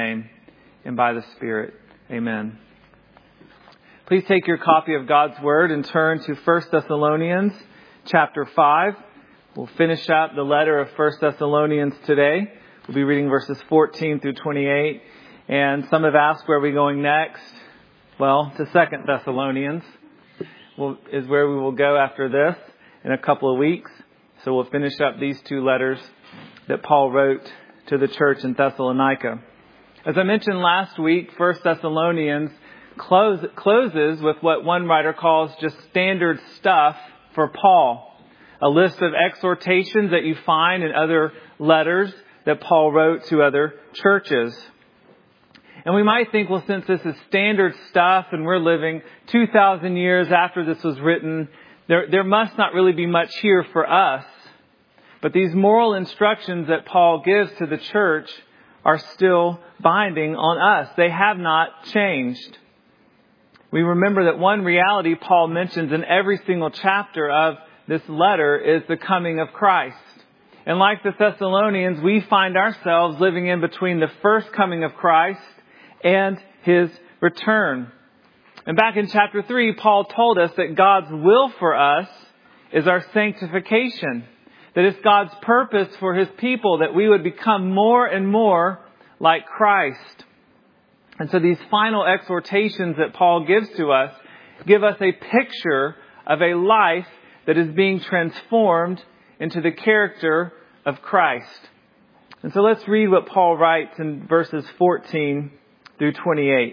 name and by the Spirit. Amen. Please take your copy of God's Word and turn to 1 Thessalonians chapter 5. We'll finish out the letter of 1 Thessalonians today. We'll be reading verses 14 through 28. And some have asked, where are we going next? Well, to 2 Thessalonians is where we will go after this in a couple of weeks. So we'll finish up these two letters that Paul wrote to the church in Thessalonica. As I mentioned last week, 1 Thessalonians closes with what one writer calls just standard stuff for Paul. A list of exhortations that you find in other letters that Paul wrote to other churches. And we might think, well, since this is standard stuff and we're living 2,000 years after this was written, there must not really be much here for us. But these moral instructions that Paul gives to the church are still binding on us. They have not changed. We remember that one reality Paul mentions in every single chapter of this letter is the coming of Christ. And like the Thessalonians, we find ourselves living in between the first coming of Christ and His return. And back in chapter 3, Paul told us that God's will for us is our sanctification. That it's God's purpose for His people that we would become more and more like Christ. And so these final exhortations that Paul gives to us give us a picture of a life that is being transformed into the character of Christ. And so let's read what Paul writes in verses 14 through 28.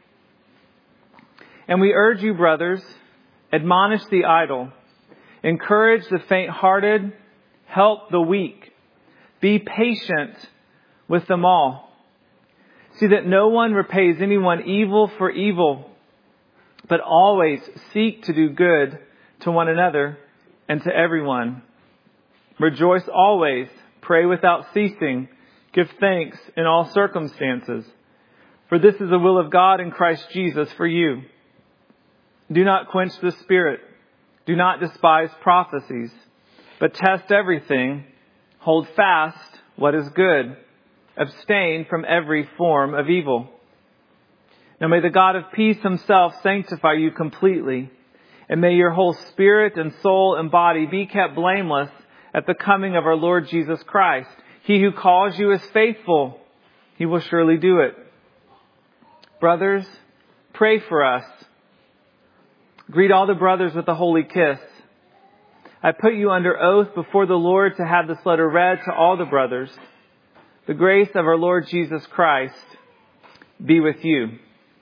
And we urge you, brothers, admonish the idle, encourage the faint-hearted, help the weak, be patient with them all. See that no one repays anyone evil for evil, but always seek to do good to one another and to everyone. Rejoice always, pray without ceasing, give thanks in all circumstances. For this is the will of God in Christ Jesus for you. Do not quench the Spirit. Do not despise prophecies, but test everything. Hold fast what is good. Abstain from every form of evil. Now may the God of peace Himself sanctify you completely, and may your whole spirit and soul and body be kept blameless at the coming of our Lord Jesus Christ. He who calls you is faithful. He will surely do it. Brothers, pray for us. Greet all the brothers with a holy kiss. I put you under oath before the Lord to have this letter read to all the brothers. The grace of our Lord Jesus Christ be with you.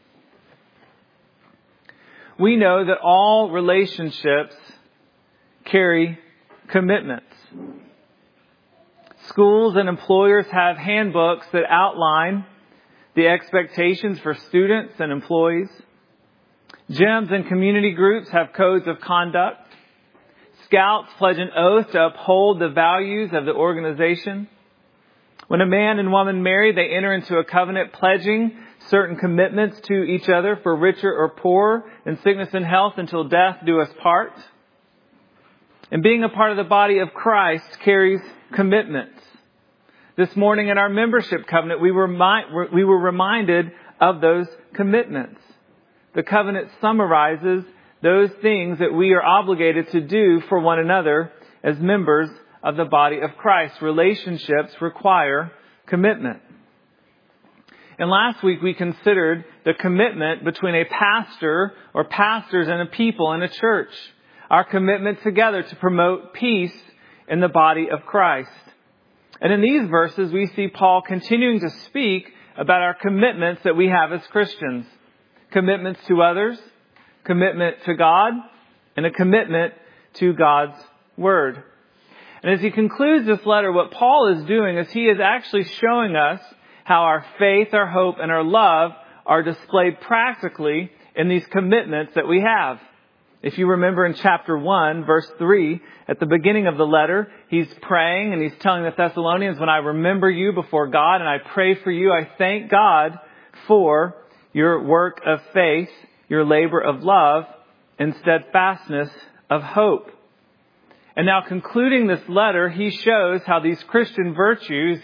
We know that all relationships carry commitments. Schools and employers have handbooks that outline the expectations for students and employees. Gyms and community groups have codes of conduct. Scouts pledge an oath to uphold the values of the organization. When a man and woman marry, they enter into a covenant pledging certain commitments to each other for richer or poorer, in sickness and health, until death do us part. And being a part of the body of Christ carries commitments. This morning in our membership covenant, we were reminded of those commitments. The covenant summarizes those things that we are obligated to do for one another as members of the body of Christ. Relationships require commitment. And last week we considered the commitment between a pastor or pastors and a people in a church. Our commitment together to promote peace in the body of Christ. And in these verses we see Paul continuing to speak about our commitments that we have as Christians. Commitments to others, commitment to God, and a commitment to God's Word. And as he concludes this letter, what Paul is doing is he is actually showing us how our faith, our hope, and our love are displayed practically in these commitments that we have. If you remember in chapter 1, verse 3, at the beginning of the letter, he's praying and he's telling the Thessalonians, when I remember you before God and I pray for you, I thank God for your work of faith, your labor of love, and steadfastness of hope. And now concluding this letter, he shows how these Christian virtues, these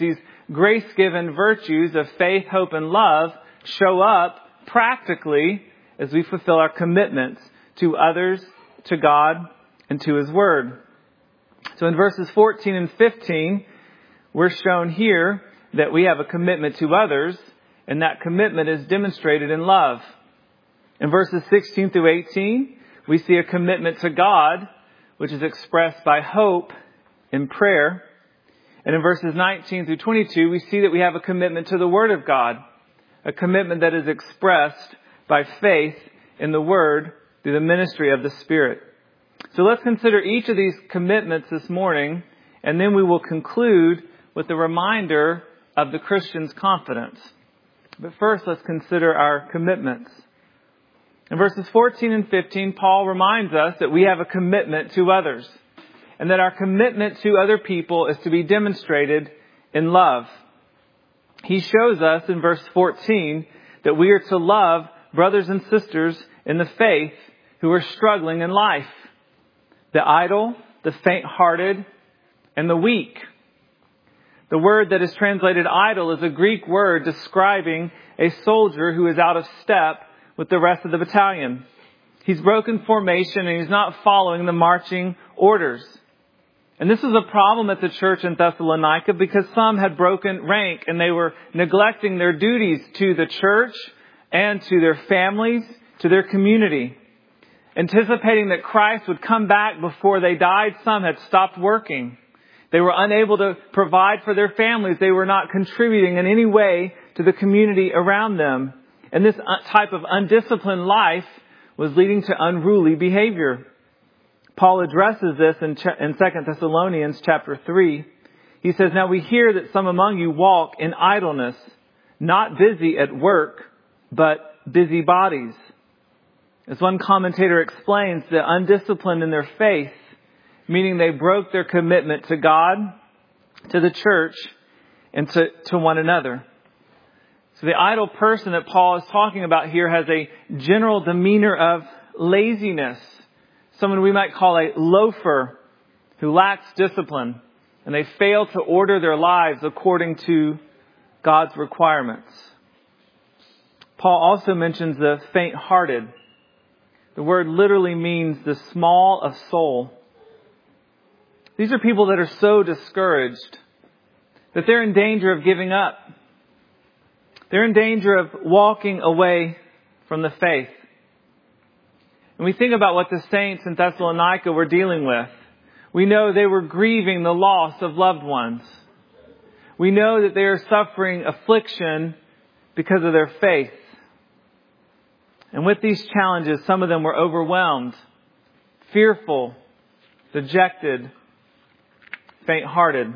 grace-given virtues of faith, hope, and love show up practically as we fulfill our commitments to others, to God, and to His Word. So in verses 14 and 15, we're shown here that we have a commitment to others, and that commitment is demonstrated in love. In verses 16 through 18, we see a commitment to God, which is expressed by hope in prayer. And in verses 19 through 22, we see that we have a commitment to the Word of God, a commitment that is expressed by faith in the Word through the ministry of the Spirit. So let's consider each of these commitments this morning, and then we will conclude with a reminder of the Christian's confidence. But first, let's consider our commitments. In verses 14 and 15, Paul reminds us that we have a commitment to others, and that our commitment to other people is to be demonstrated in love. He shows us in verse 14 that we are to love brothers and sisters in the faith who are struggling in life. The idle, the faint-hearted, and the weak. The word that is translated idle is a Greek word describing a soldier who is out of step with the rest of the battalion. He's broken formation and he's not following the marching orders. And this was a problem at the church in Thessalonica because some had broken rank and they were neglecting their duties to the church and to their families, to their community. Anticipating that Christ would come back before they died, some had stopped working. They were unable to provide for their families. They were not contributing in any way to the community around them. And this type of undisciplined life was leading to unruly behavior. Paul addresses this in 2 Thessalonians chapter 3. He says, "Now we hear that some among you walk in idleness, not busy at work, but busybodies." As one commentator explains, the undisciplined in their faith, meaning they broke their commitment to God, to the church, and to one another. So the idle person that Paul is talking about here has a general demeanor of laziness. Someone we might call a loafer who lacks discipline, and they fail to order their lives according to God's requirements. Paul also mentions the faint-hearted. The word literally means the small of soul. These are people that are so discouraged that they're in danger of giving up. They're in danger of walking away from the faith. And we think about what the saints in Thessalonica were dealing with. We know they were grieving the loss of loved ones. We know that they are suffering affliction because of their faith. And with these challenges, some of them were overwhelmed, fearful, dejected, faint-hearted.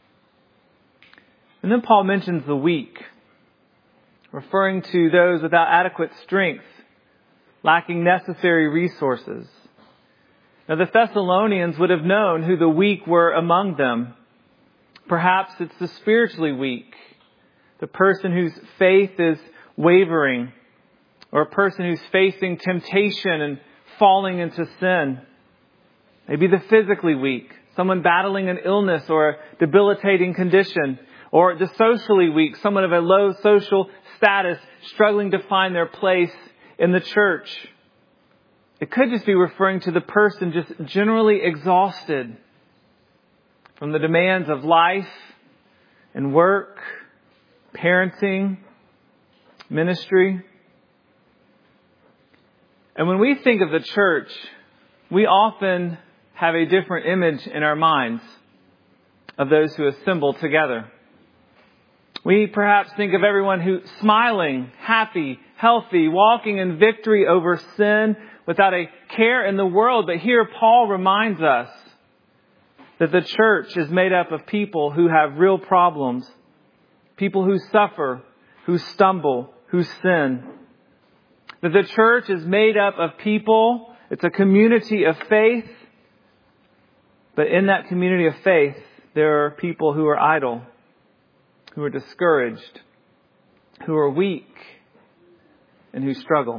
And then Paul mentions the weak, referring to those without adequate strength, lacking necessary resources. Now the Thessalonians would have known who the weak were among them. Perhaps it's the spiritually weak, the person whose faith is wavering, or a person who's facing temptation and falling into sin. Maybe the physically weak, someone battling an illness or a debilitating condition. Or the socially weak, someone of a low social status struggling to find their place in the church. It could just be referring to the person just generally exhausted from the demands of life and work, parenting, ministry. And when we think of the church, we often have a different image in our minds of those who assemble together. We perhaps think of everyone who's smiling, happy, healthy, walking in victory over sin without a care in the world. But here Paul reminds us that the church is made up of people who have real problems, people who suffer, who stumble, who sin. That the church is made up of people, it's a community of faith, but in that community of faith, there are people who are idle, who are discouraged, who are weak, and who struggle.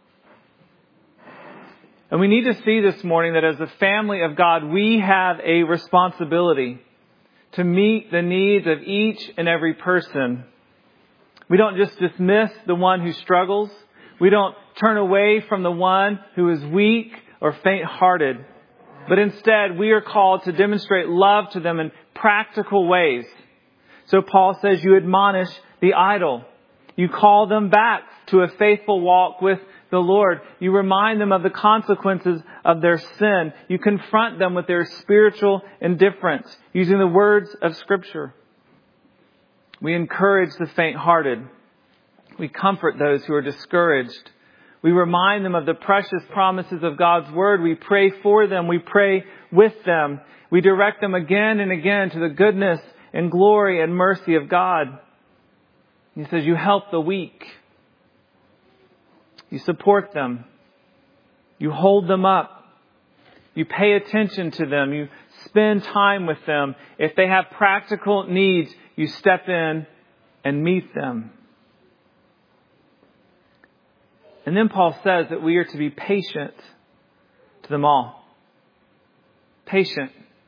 And we need to see this morning that as a family of God, we have a responsibility to meet the needs of each and every person. We don't just dismiss the one who struggles. We don't turn away from the one who is weak or faint-hearted. But instead, we are called to demonstrate love to them in practical ways. So Paul says you admonish the idle. You call them back to a faithful walk with the Lord. You remind them of the consequences of their sin. You confront them with their spiritual indifference using the words of Scripture. We encourage the faint-hearted. We comfort those who are discouraged. We remind them of the precious promises of God's Word. We pray for them. We pray with them. We direct them again and again to the goodness and glory and mercy of God. He says, you help the weak. You support them. You hold them up. You pay attention to them. You spend time with them. If they have practical needs, you step in and meet them. And then Paul says that we are to be patient to them all. Patient.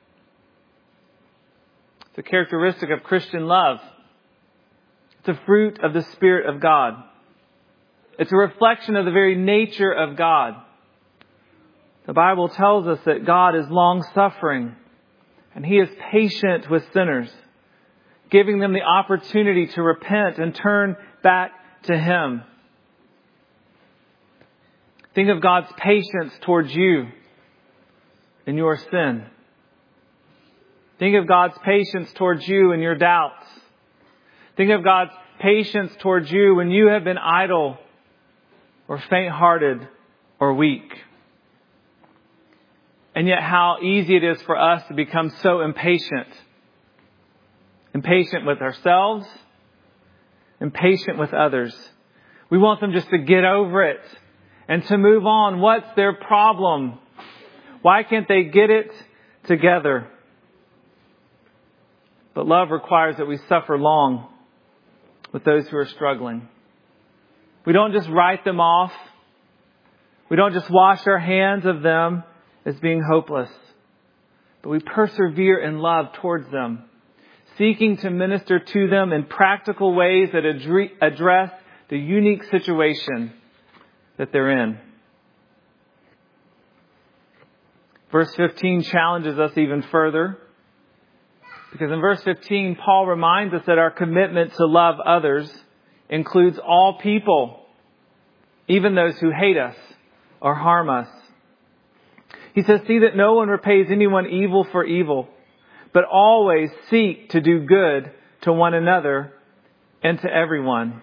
It's a characteristic of Christian love. It's a fruit of the Spirit of God. It's a reflection of the very nature of God. The Bible tells us that God is long-suffering and He is patient with sinners, giving them the opportunity to repent and turn back to Him. Think of God's patience towards you in your sin. Think of God's patience towards you in your doubts. Think of God's patience towards you when you have been idle or faint-hearted or weak. And yet how easy it is for us to become so impatient. Impatient with ourselves. Impatient with others. We want them just to get over it and to move on. What's their problem? Why can't they get it together? But love requires that we suffer long with those who are struggling. We don't just write them off. We don't just wash our hands of them as being hopeless. But we persevere in love towards them, seeking to minister to them in practical ways that address the unique situation that they're in. Verse 15 challenges us even further. Because in verse 15, Paul reminds us that our commitment to love others includes all people, even those who hate us or harm us. He says, see that no one repays anyone evil for evil, but always seek to do good to one another and to everyone.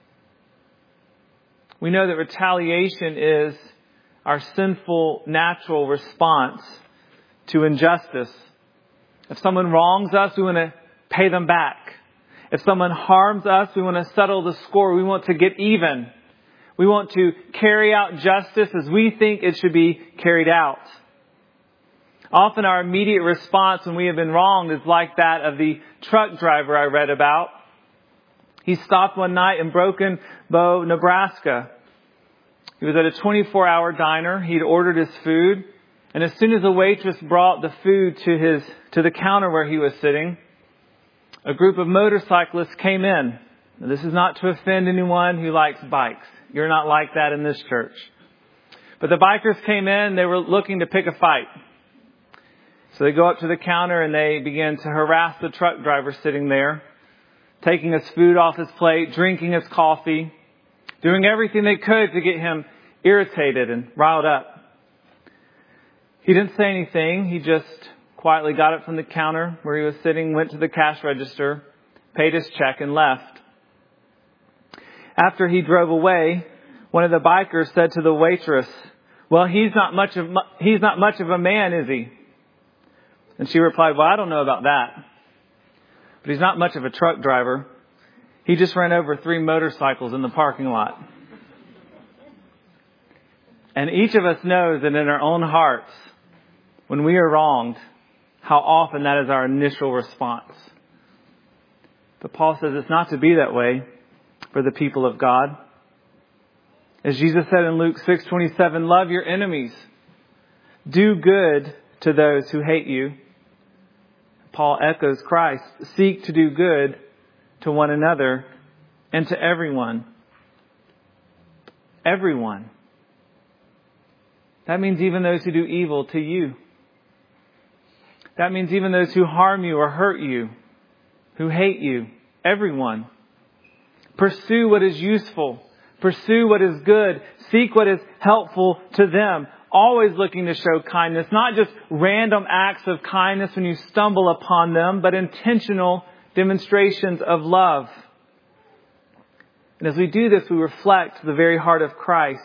We know that retaliation is our sinful, natural response to injustice. If someone wrongs us, we want to pay them back. If someone harms us, we want to settle the score. We want to get even. We want to carry out justice as we think it should be carried out. Often our immediate response when we have been wronged is like that of the truck driver I read about. He stopped one night in Broken Bow, Nebraska. He was at a 24-hour diner. He'd ordered his food. And as soon as the waitress brought the food to the counter where he was sitting, a group of motorcyclists came in. Now, this is not to offend anyone who likes bikes. You're not like that in this church. But the bikers came in. They were looking to pick a fight. So they go up to the counter and they begin to harass the truck driver sitting there, taking his food off his plate, drinking his coffee, doing everything they could to get him irritated and riled up. He didn't say anything. He just quietly got up from the counter where he was sitting, went to the cash register, paid his check, and left. After he drove away, one of the bikers said to the waitress, "Well, he's not much of a man, is he?" And she replied, "Well, I don't know about that. But he's not much of a truck driver. He just ran over 3 motorcycles in the parking lot." And each of us knows that in our own hearts, when we are wronged, how often that is our initial response. But Paul says it's not to be that way for the people of God. As Jesus said in Luke 6:27, love your enemies. Do good to those who hate you. Paul echoes Christ. Seek to do good to one another and to everyone. Everyone. That means even those who do evil to you. That means even those who harm you or hurt you, who hate you. Everyone. Pursue what is useful. Pursue what is good. Seek what is helpful to them. Always looking to show kindness, not just random acts of kindness when you stumble upon them, but intentional demonstrations of love. And as we do this, we reflect the very heart of Christ.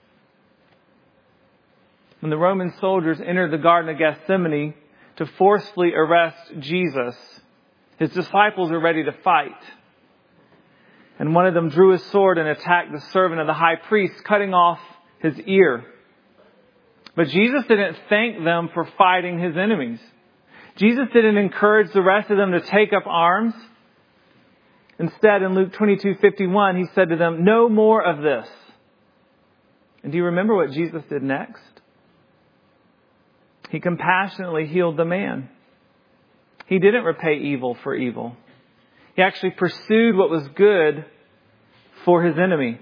When the Roman soldiers entered the Garden of Gethsemane to forcefully arrest Jesus, his disciples were ready to fight. And one of them drew his sword and attacked the servant of the high priest, cutting off his ear. But Jesus didn't thank them for fighting his enemies. Jesus didn't encourage the rest of them to take up arms. Instead, in Luke 22:51, he said to them, "No more of this." And do you remember what Jesus did next? He compassionately healed the man. He didn't repay evil for evil. He actually pursued what was good for his enemy.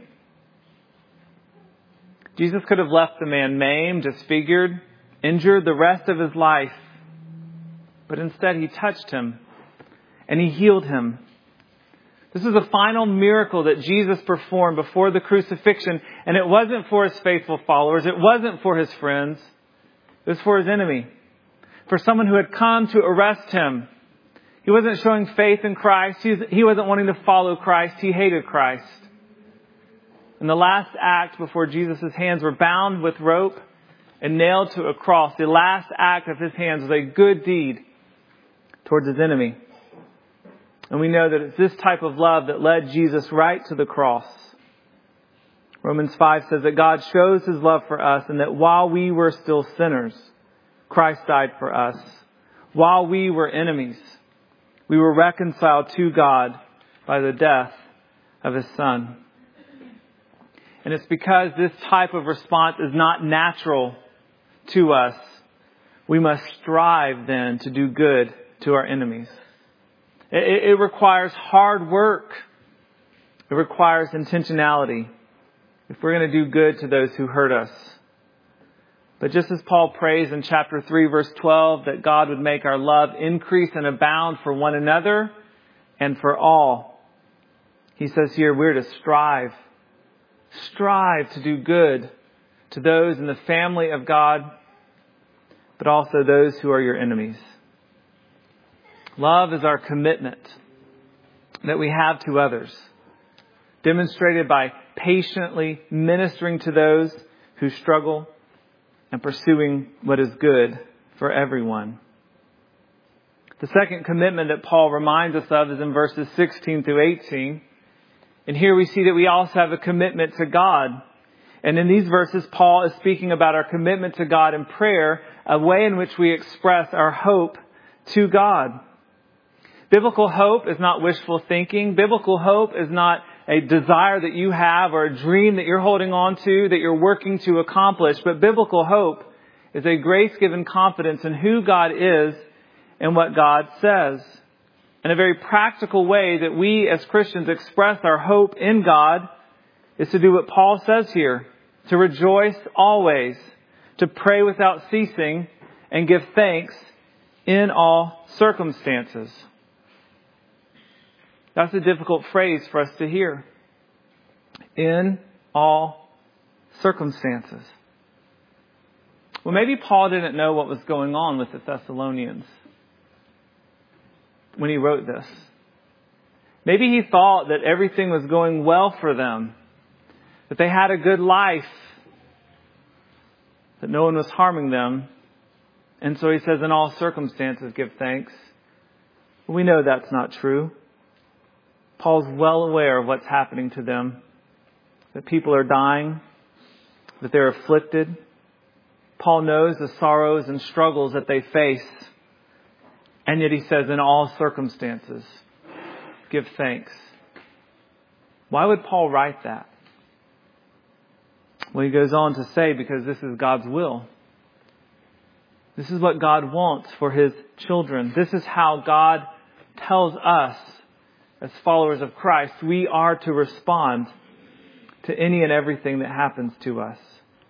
Jesus could have left the man maimed, disfigured, injured the rest of his life. But instead he touched him and he healed him. This is the final miracle that Jesus performed before the crucifixion. And it wasn't for his faithful followers. It wasn't for his friends. It was for his enemy. For someone who had come to arrest him. He wasn't showing faith in Christ. He wasn't wanting to follow Christ. He hated Christ. And the last act before Jesus' hands were bound with rope and nailed to a cross, the last act of his hands was a good deed towards his enemy. And we know that it's this type of love that led Jesus right to the cross. Romans 5 says that God shows his love for us and that while we were still sinners, Christ died for us. While we were enemies, we were reconciled to God by the death of his Son. And it's because this type of response is not natural to us. We must strive then to do good to our enemies. It requires hard work. It requires intentionality if we're going to do good to those who hurt us. But just as Paul prays in chapter 3, verse 12, that God would make our love increase and abound for one another and for all, he says here we're to strive to do good to those in the family of God, but also those who are your enemies. Love is our commitment that we have to others, demonstrated by patiently ministering to those who struggle and pursuing what is good for everyone. The second commitment that Paul reminds us of is in verses 16 through 18. And here we see that we also have a commitment to God. And in these verses, Paul is speaking about our commitment to God in prayer, a way in which we express our hope to God. Biblical hope is not wishful thinking. Biblical hope is not a desire that you have or a dream that you're holding on to, that you're working to accomplish. But biblical hope is a grace-given confidence in who God is and what God says. And a very practical way that we as Christians express our hope in God is to do what Paul says here, to rejoice always, to pray without ceasing, and give thanks in all circumstances. That's a difficult phrase for us to hear. In all circumstances. Well, maybe Paul didn't know what was going on with the Thessalonians when he wrote this. Maybe he thought that everything was going well for them, that they had a good life, that no one was harming them. And so he says, in all circumstances, give thanks. But we know that's not true. Paul's well aware of what's happening to them, that people are dying, that they're afflicted. Paul knows the sorrows and struggles that they face. And yet he says, in all circumstances, give thanks. Why would Paul write that? Well, he goes on to say, because this is God's will. This is what God wants for His children. This is how God tells us, as followers of Christ, we are to respond to any and everything that happens to us.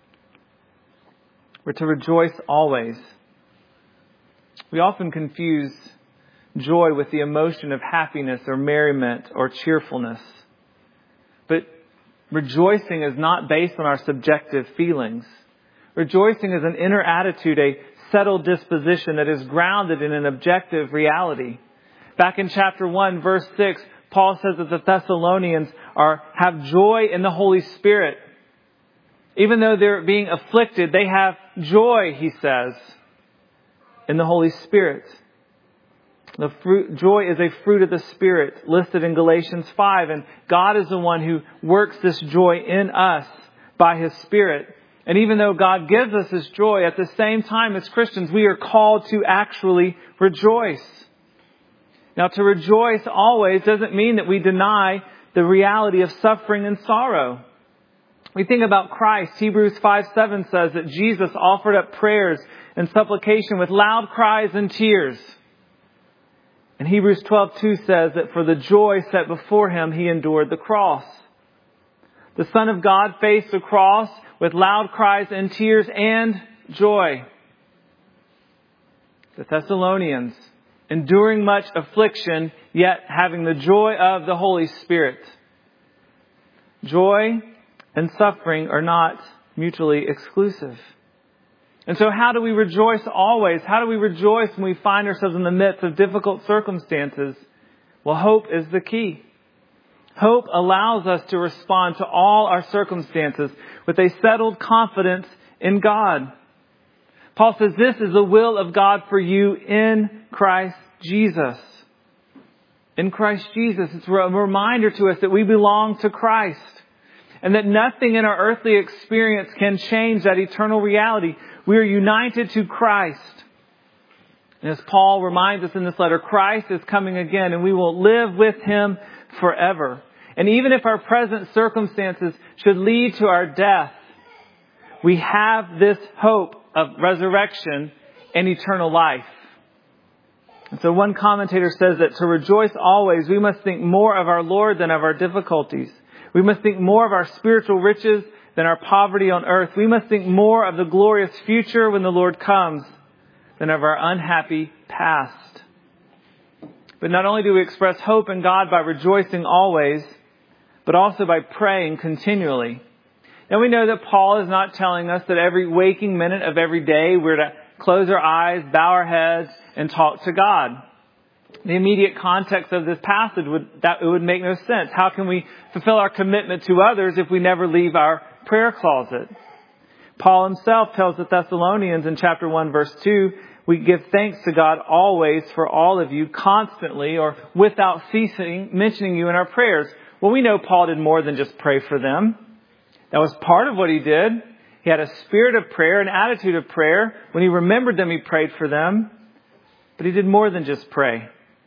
We're to rejoice always. We often confuse joy with the emotion of happiness or merriment or cheerfulness. But rejoicing is not based on our subjective feelings. Rejoicing is an inner attitude, a settled disposition that is grounded in an objective reality. Back in chapter 1, verse 6, Paul says that the Thessalonians have joy in the Holy Spirit. Even though they're being afflicted, they have joy, he says, in the Holy Spirit. Joy is a fruit of the Spirit listed in Galatians 5. And God is the one who works this joy in us by His Spirit. And even though God gives us His joy, at the same time as Christians, we are called to actually rejoice. Now, to rejoice always doesn't mean that we deny the reality of suffering and sorrow. We think about Christ. Hebrews 5:7 says that Jesus offered up prayers and supplication with loud cries and tears. And Hebrews 12:2 says that for the joy set before Him, He endured the cross. The Son of God faced the cross with loud cries and tears and joy. The Thessalonians, enduring much affliction, yet having the joy of the Holy Spirit. Joy and suffering are not mutually exclusive. And so how do we rejoice always? How do we rejoice when we find ourselves in the midst of difficult circumstances? Well, hope is the key. Hope allows us to respond to all our circumstances with a settled confidence in God. Paul says this is the will of God for you in Christ Jesus. In Christ Jesus. It's a reminder to us that we belong to Christ. And that nothing in our earthly experience can change that eternal reality. We are united to Christ. And as Paul reminds us in this letter, Christ is coming again and we will live with Him forever. And even if our present circumstances should lead to our death, we have this hope of resurrection and eternal life. And so one commentator says that to rejoice always, we must think more of our Lord than of our difficulties. We must think more of our spiritual riches than our poverty on earth. We must think more of the glorious future when the Lord comes than of our unhappy past. But not only do we express hope in God by rejoicing always, but also by praying continually. And we know that Paul is not telling us that every waking minute of every day we're to close our eyes, bow our heads, and talk to God. The immediate context of this passage would make no sense. How can we fulfill our commitment to others if we never leave our prayer closet? Paul himself tells the Thessalonians in chapter 1, verse 2, we give thanks to God always for all of you, constantly or without ceasing, mentioning you in our prayers. Well, we know Paul did more than just pray for them. That was part of what he did. He had a spirit of prayer, an attitude of prayer. When he remembered them, he prayed for them. But he did more than just pray.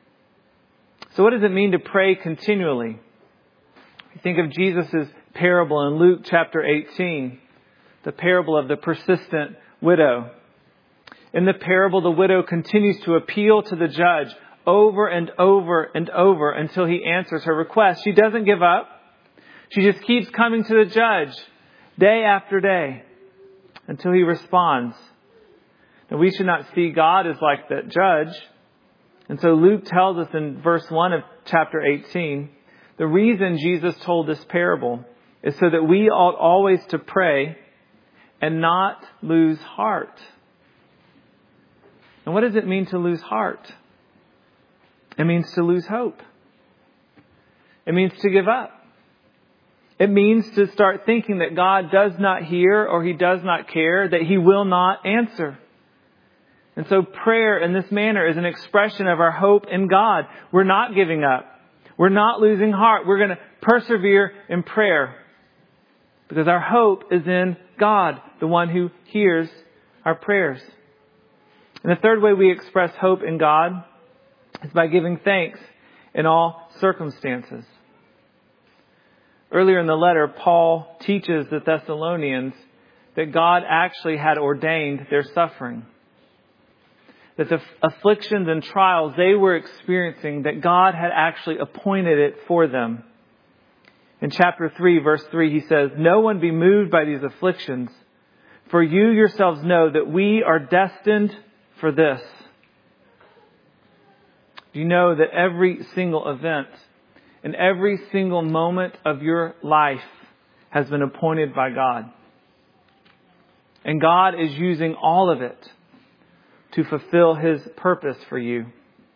So what does it mean to pray continually? You think of Jesus' parable in Luke chapter 18, the parable of the persistent widow. In the parable, the widow continues to appeal to the judge over and over and over until he answers her request. She doesn't give up. She just keeps coming to the judge day after day until he responds. Now, we should not see God as like that judge. And so Luke tells us in verse 1 of chapter 18, the reason Jesus told this parable is so that we ought always to pray and not lose heart. And what does it mean to lose heart? It means to lose hope. It means to give up. It means to start thinking that God does not hear or He does not care, that He will not answer. And so prayer in this manner is an expression of our hope in God. We're not giving up. We're not losing heart. We're going to persevere in prayer because our hope is in God, the one who hears our prayers. And the third way we express hope in God is by giving thanks in all circumstances. Earlier in the letter, Paul teaches the Thessalonians that God actually had ordained their suffering. that the afflictions and trials they were experiencing, that God had actually appointed it for them. In chapter 3, verse 3, he says, "No one be moved by these afflictions, for you yourselves know that we are destined for this." Do you know that every single event and every single moment of your life has been appointed by God? And God is using all of it to fulfill His purpose for you.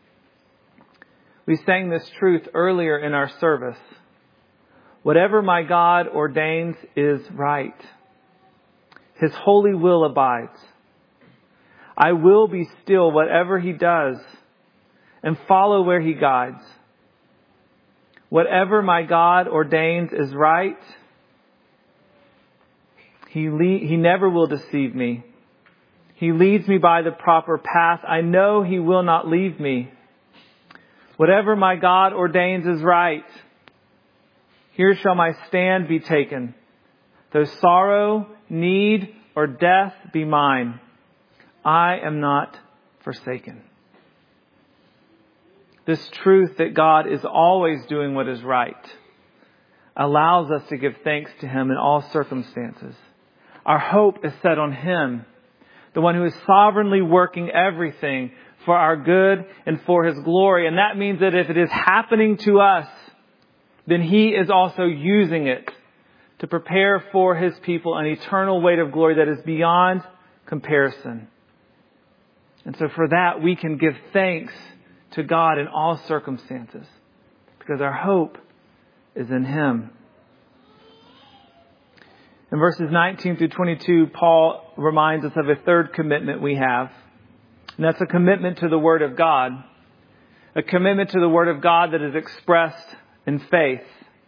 We sang this truth earlier in our service. Whatever my God ordains is right. His holy will abides. I will be still whatever He does and follow where He guides. Whatever my God ordains is right. He never will deceive me. He leads me by the proper path. I know He will not leave me. Whatever my God ordains is right. Here shall my stand be taken. Though sorrow, need, or death be mine, I am not forsaken. This truth that God is always doing what is right allows us to give thanks to Him in all circumstances. Our hope is set on Him, the one who is sovereignly working everything for our good and for His glory. And that means that if it is happening to us, then He is also using it to prepare for His people an eternal weight of glory that is beyond comparison. And so for that, we can give thanks to God in all circumstances, because our hope is in Him. In verses 19 through 22, Paul reminds us of a third commitment we have. And that's a commitment to the Word of God. A commitment to the Word of God that is expressed in faith.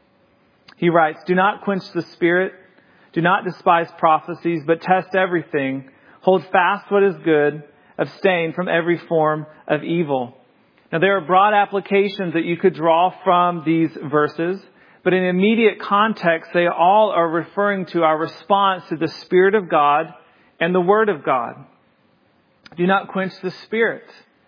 He writes, "Do not quench the Spirit. Do not despise prophecies, but test everything. Hold fast what is good. Abstain from every form of evil." Now, there are broad applications that you could draw from these verses, but in immediate context, they all are referring to our response to the Spirit of God and the Word of God. Do not quench the Spirit.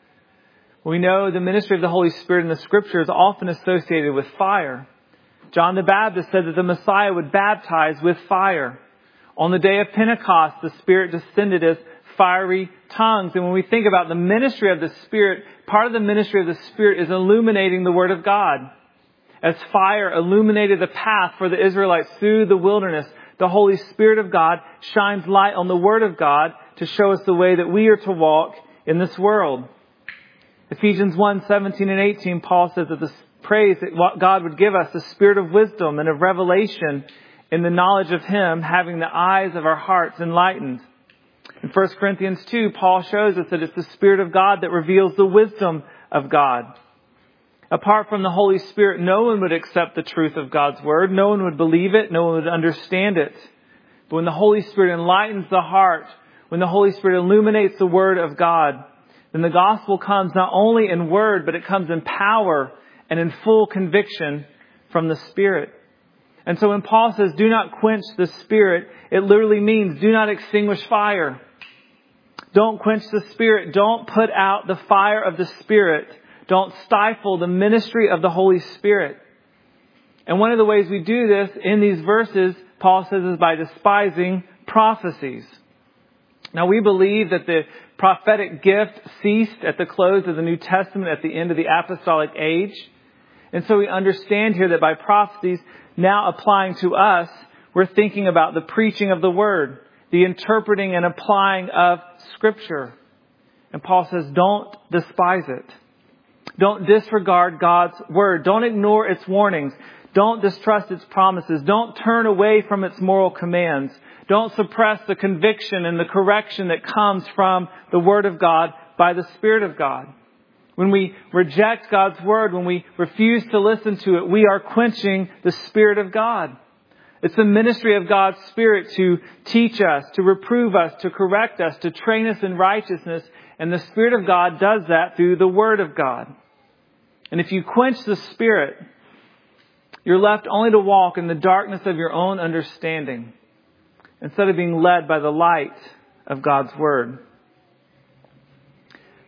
We know the ministry of the Holy Spirit in the Scripture is often associated with fire. John the Baptist said that the Messiah would baptize with fire. On the day of Pentecost, the Spirit descended as fiery tongues. And when we think about the ministry of the Spirit, part of the ministry of the Spirit is illuminating the Word of God. As fire illuminated the path for the Israelites through the wilderness, the Holy Spirit of God shines light on the Word of God to show us the way that we are to walk in this world. Ephesians 1:17 and 18, Paul says that prays that God would give us the spirit of wisdom and of revelation in the knowledge of Him, having the eyes of our hearts enlightened. In 1 Corinthians 2, Paul shows us that it's the Spirit of God that reveals the wisdom of God. Apart from the Holy Spirit, no one would accept the truth of God's Word. No one would believe it. No one would understand it. But when the Holy Spirit enlightens the heart, when the Holy Spirit illuminates the Word of God, then the gospel comes not only in word, but it comes in power and in full conviction from the Spirit. And so when Paul says, do not quench the Spirit, it literally means do not extinguish fire. Don't quench the Spirit. Don't put out the fire of the Spirit. Don't stifle the ministry of the Holy Spirit. And one of the ways we do this in these verses, Paul says, is by despising prophecies. Now, we believe that the prophetic gift ceased at the close of the New Testament at the end of the apostolic age. And so we understand here that by prophecies now applying to us, we're thinking about the preaching of the Word, the interpreting and applying of Scripture. And Paul says, don't despise it. Don't disregard God's Word. Don't ignore its warnings. Don't distrust its promises. Don't turn away from its moral commands. Don't suppress the conviction and the correction that comes from the Word of God by the Spirit of God. When we reject God's Word, when we refuse to listen to it, we are quenching the Spirit of God. It's the ministry of God's Spirit to teach us, to reprove us, to correct us, to train us in righteousness. And the Spirit of God does that through the Word of God. And if you quench the Spirit, you're left only to walk in the darkness of your own understanding instead of being led by the light of God's Word.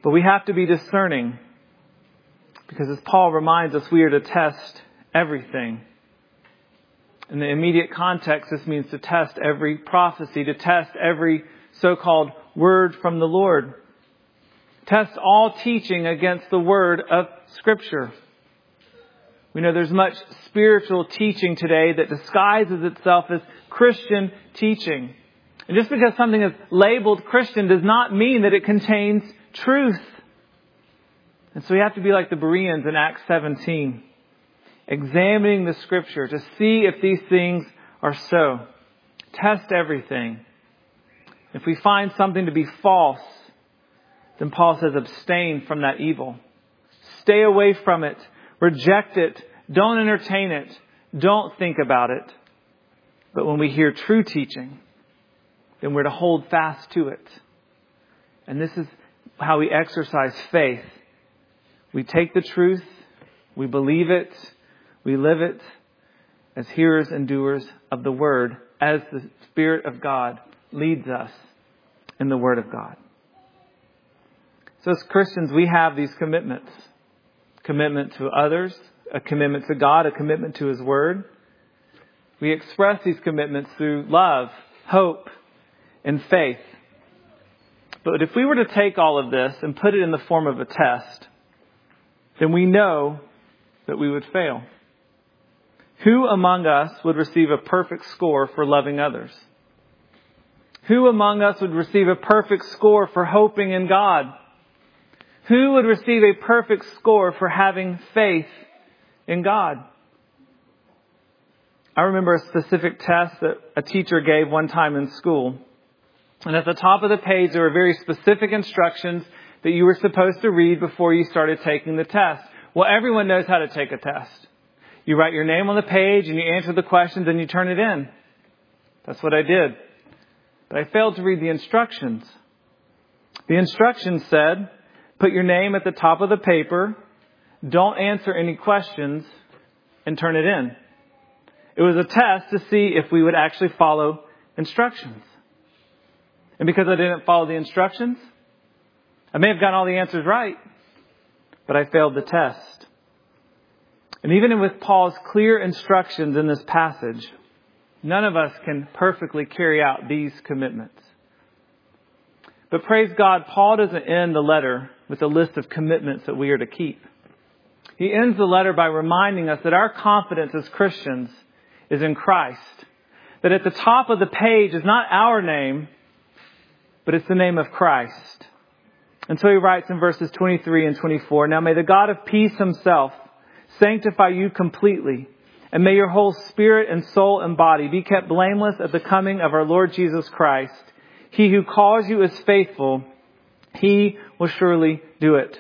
But we have to be discerning, because as Paul reminds us, we are to test everything. In the immediate context, this means to test every prophecy, to test every so-called word from the Lord. Test all teaching against the word of Scripture. We know there's much spiritual teaching today that disguises itself as Christian teaching. And just because something is labeled Christian does not mean that it contains truth. And so we have to be like the Bereans in Acts 17, examining the Scripture to see if these things are so. Test everything. If we find something to be false, then Paul says abstain from that evil. Stay away from it. Reject it. Don't entertain it. Don't think about it. But when we hear true teaching, then we're to hold fast to it. And this is how we exercise faith. We take the truth, we believe it, we live it as hearers and doers of the Word, as the Spirit of God leads us in the Word of God. So as Christians, we have these commitments. Commitment to others, a commitment to God, a commitment to His Word. We express these commitments through love, hope, and faith. But if we were to take all of this and put it in the form of a test, then we know that we would fail. Who among us would receive a perfect score for loving others? Who among us would receive a perfect score for hoping in God? Who would receive a perfect score for having faith in God? I remember a specific test that a teacher gave one time in school. And at the top of the page, there were very specific instructions that you were supposed to read before you started taking the test. Well, everyone knows how to take a test. You write your name on the page and you answer the questions and you turn it in. That's what I did. But I failed to read the instructions. The instructions said, put your name at the top of the paper, don't answer any questions, and turn it in. It was a test to see if we would actually follow instructions. And because I didn't follow the instructions, I may have gotten all the answers right, but I failed the test. And even with Paul's clear instructions in this passage, none of us can perfectly carry out these commitments. But praise God, Paul doesn't end the letter with a list of commitments that we are to keep. He ends the letter by reminding us that our confidence as Christians is in Christ. That at the top of the page is not our name, but it's the name of Christ. And so he writes in verses 23 and 24, now may the God of peace Himself sanctify you completely, and may your whole spirit and soul and body be kept blameless at the coming of our Lord Jesus Christ. He who calls you is faithful. He will surely do it.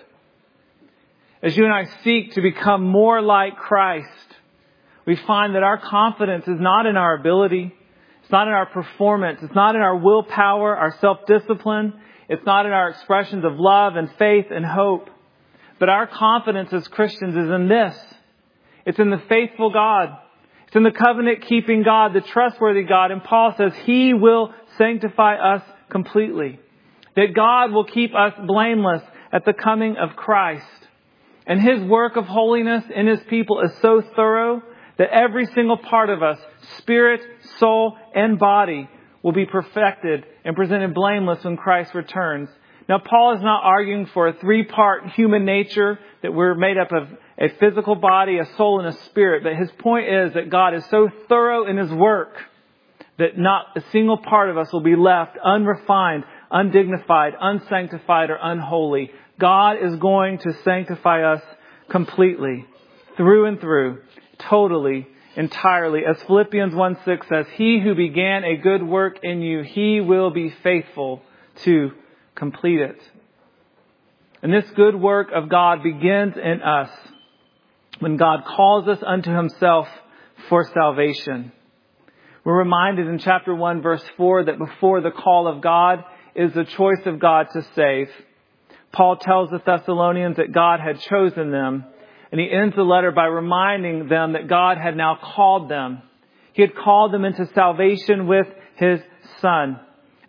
As you and I seek to become more like Christ, we find that our confidence is not in our ability. It's not in our performance. It's not in our willpower, our self-discipline. It's not in our expressions of love and faith and hope. But our confidence as Christians is in this. It's in the faithful God. It's in the covenant-keeping God, the trustworthy God. And Paul says He will sanctify us completely. That God will keep us blameless at the coming of Christ. And His work of holiness in His people is so thorough that every single part of us, spirit, soul, and body, will be perfected and presented blameless when Christ returns. Now, Paul is not arguing for a three-part human nature, that we're made up of a physical body, a soul, and a spirit. But his point is that God is so thorough in His work that not a single part of us will be left unrefined, undignified, unsanctified, or unholy. God is going to sanctify us completely, through and through, totally, entirely. As Philippians 1:6 says, He who began a good work in you, He will be faithful to complete it. And this good work of God begins in us when God calls us unto Himself for salvation. We're reminded in chapter 1, verse 4, that before the call of God is the choice of God to save. Paul tells the Thessalonians that God had chosen them. And he ends the letter by reminding them that God had now called them. He had called them into salvation with His Son.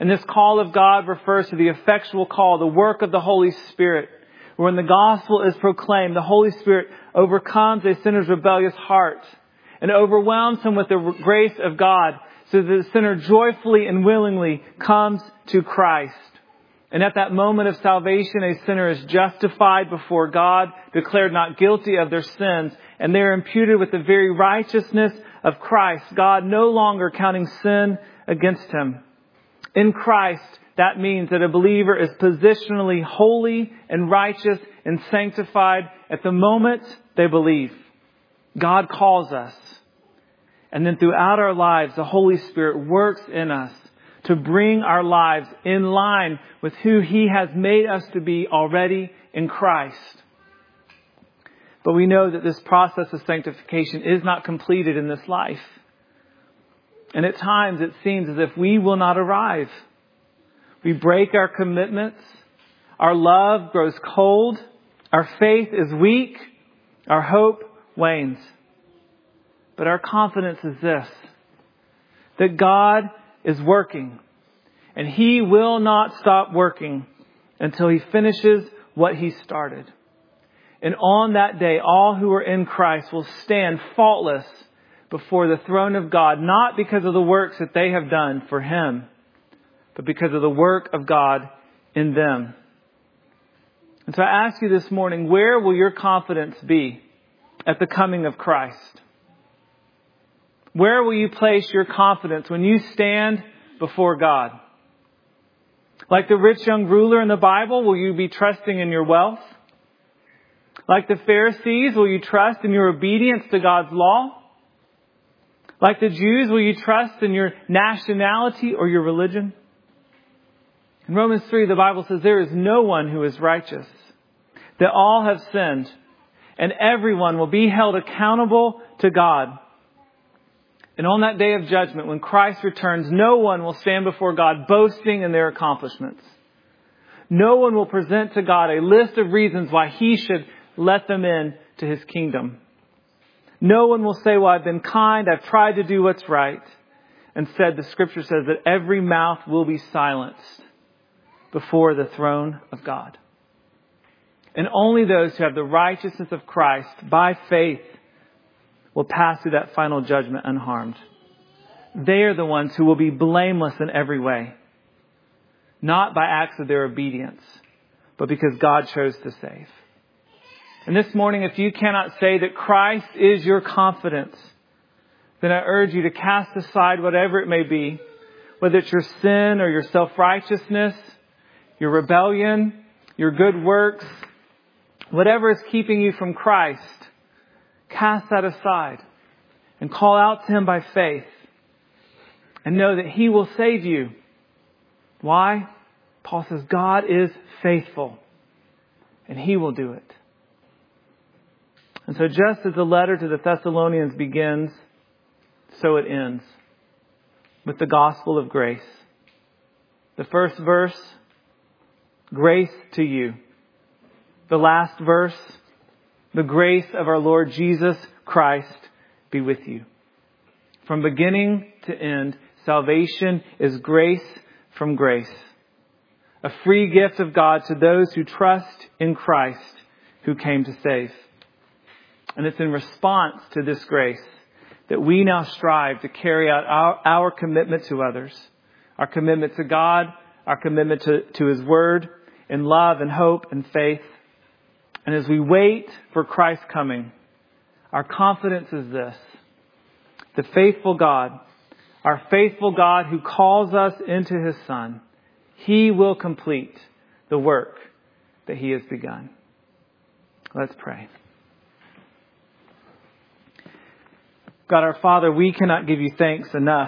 And this call of God refers to the effectual call, the work of the Holy Spirit. When the gospel is proclaimed, the Holy Spirit overcomes a sinner's rebellious heart and overwhelms him with the grace of God, so that the sinner joyfully and willingly comes to Christ. And at that moment of salvation, a sinner is justified before God, declared not guilty of their sins, and they are imputed with the very righteousness of Christ, God no longer counting sin against him. In Christ, that means that a believer is positionally holy and righteous and sanctified at the moment they believe. God calls us. And then throughout our lives, the Holy Spirit works in us to bring our lives in line with who He has made us to be already in Christ. But we know that this process of sanctification is not completed in this life. And at times it seems as if we will not arrive. We break our commitments. Our love grows cold. Our faith is weak. Our hope wanes. But our confidence is this, that God is working, and He will not stop working until He finishes what He started. And on that day, all who are in Christ will stand faultless before the throne of God, not because of the works that they have done for Him, but because of the work of God in them. And so I ask you this morning, where will your confidence be at the coming of Christ? Where will you place your confidence when you stand before God? Like the rich young ruler in the Bible, will you be trusting in your wealth? Like the Pharisees, will you trust in your obedience to God's law? Like the Jews, will you trust in your nationality or your religion? In Romans 3, the Bible says there is no one who is righteous, that all have sinned, and everyone will be held accountable to God. And on that day of judgment, when Christ returns, no one will stand before God boasting in their accomplishments. No one will present to God a list of reasons why He should let them in to His kingdom. No one will say, well, I've been kind, I've tried to do what's right. Instead, the Scripture says that every mouth will be silenced before the throne of God. And only those who have the righteousness of Christ by faith will pass through that final judgment unharmed. They are the ones who will be blameless in every way. Not by acts of their obedience, but because God chose to save. And this morning, if you cannot say that Christ is your confidence, then I urge you to cast aside whatever it may be, whether it's your sin or your self-righteousness, your rebellion, your good works, whatever is keeping you from Christ. Cast that aside and call out to Him by faith and know that He will save you. Why? Paul says God is faithful and He will do it. And so just as the letter to the Thessalonians begins, so it ends with the gospel of grace. The first verse, grace to you. The last verse, the grace of our Lord Jesus Christ be with you. From beginning to end, salvation is grace from grace. A free gift of God to those who trust in Christ who came to save. And it's in response to this grace that we now strive to carry out our commitment to others, our commitment to God, our commitment to His Word in love and hope and faith. And as we wait for Christ's coming, our confidence is this: the faithful God, our faithful God who calls us into His Son, He will complete the work that He has begun. Let's pray. God our Father, we cannot give you thanks enough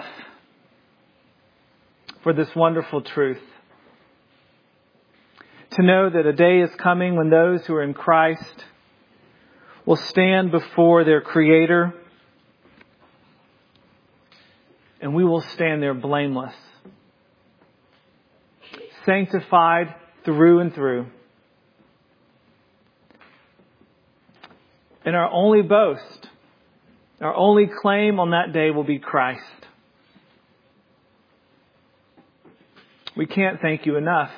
for this wonderful truth. To know that a day is coming when those who are in Christ will stand before their Creator, and we will stand there blameless, sanctified through and through. And our only boast, our only claim on that day will be Christ. We can't thank you enough,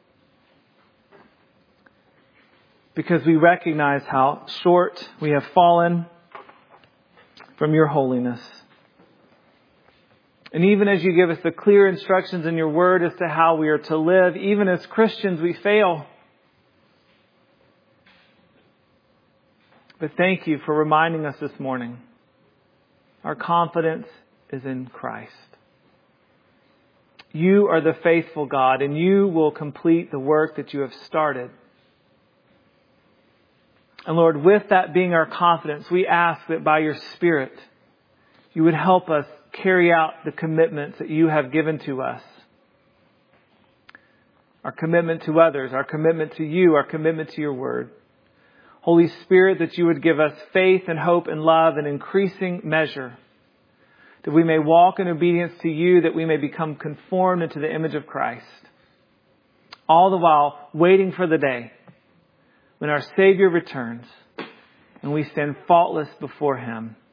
because we recognize how short we have fallen from your holiness. And even as you give us the clear instructions in your word as to how we are to live, even as Christians, we fail. But thank you for reminding us this morning. Our confidence is in Christ. You are the faithful God, and you will complete the work that you have started. And Lord, with that being our confidence, we ask that by your Spirit, you would help us carry out the commitments that you have given to us. Our commitment to others, our commitment to you, our commitment to your word. Holy Spirit, that you would give us faith and hope and love in increasing measure, that we may walk in obedience to you, that we may become conformed into the image of Christ, all the while waiting for the day when our Savior returns and we stand faultless before him.